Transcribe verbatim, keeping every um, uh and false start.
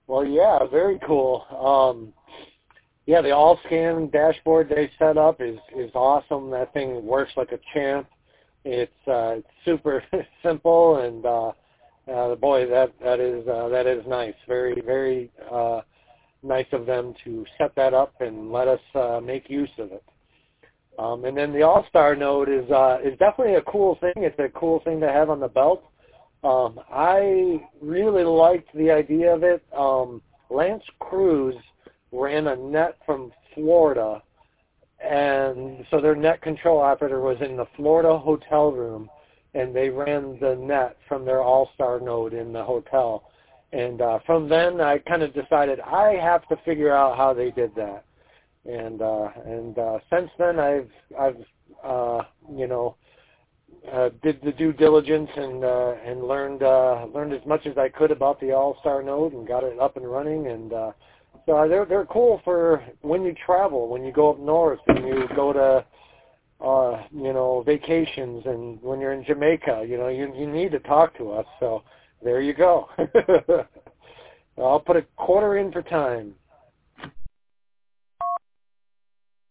Well, yeah, very cool. Um, yeah, the all-scan dashboard they set up is is awesome. That thing works like a champ. It's uh, it's super simple, and uh, uh, boy, that that is uh, that is nice. Very very uh, nice of them to set that up and let us uh, make use of it. Um, and then the All-Star node is uh, is definitely a cool thing. It's a cool thing to have on the belt. Um, I really liked the idea of it. Um, Lance Cruz ran a net from Florida, and so their net control operator was in the Florida hotel room, and they ran the net from their All-Star node in the hotel. And uh, from then, I kind of decided I have to figure out how they did that. And uh, and uh, since then, I've I've uh, you know uh, did the due diligence and uh, and learned uh, learned as much as I could about the All-Star node and got it up and running. And uh, so they're they're cool for when you travel, when you go up north and you go to uh, you know vacations, and when you're in Jamaica, you know you you need to talk to us. So there you go. I'll put a quarter in for time.